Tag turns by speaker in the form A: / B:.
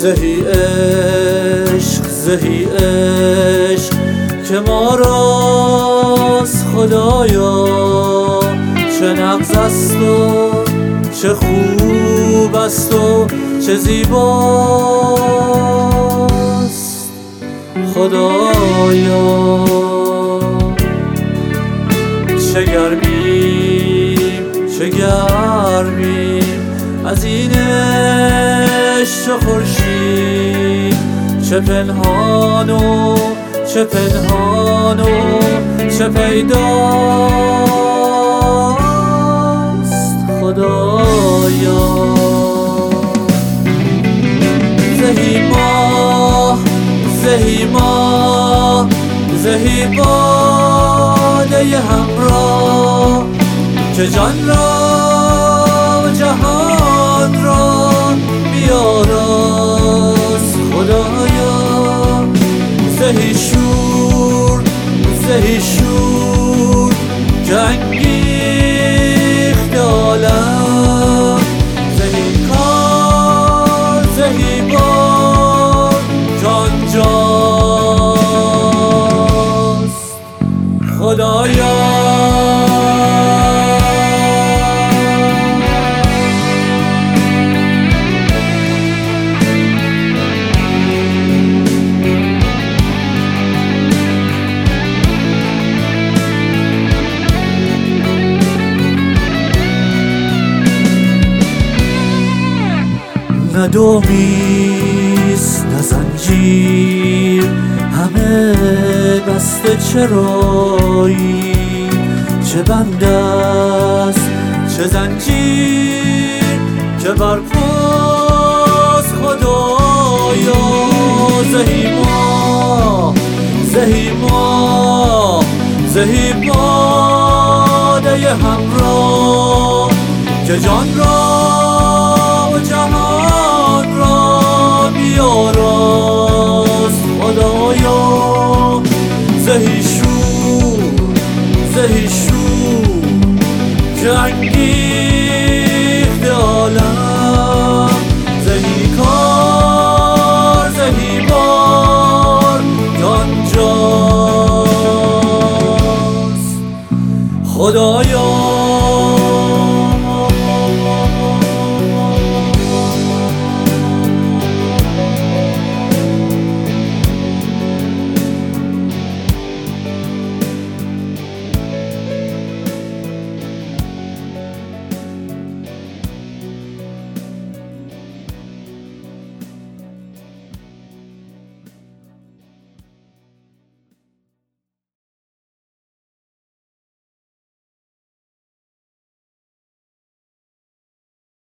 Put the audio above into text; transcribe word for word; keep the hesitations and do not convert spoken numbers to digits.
A: زهی عشق زهی عشق که ما راست خدایا، چه نغز است و چه خوب است و چه زیباست خدایا. چه گرمیم چه گرمیم از این عشق چه خورشید، چه پنهان و چه پنهان و چه پیداست خدایا. زهی ماه زهی ماه زهی باده همراه که جان را جهان را بیاراست خدایا. زهی شور زهی شور که انگیخت عالم، زهی کار زهی بار که آنجاست خدایا. نه دومیست نه زنجیر، همه دست چرایی، چه بند است چه زنجیر که بر پاست خدایا. زهی ماه زهی ماه زهی باده همراه که جان را و جهان را بیاراست خدایا. زهی شور زهی شور که انگیخت عالم، زهی کار زهی بار که آنجاست خدایا.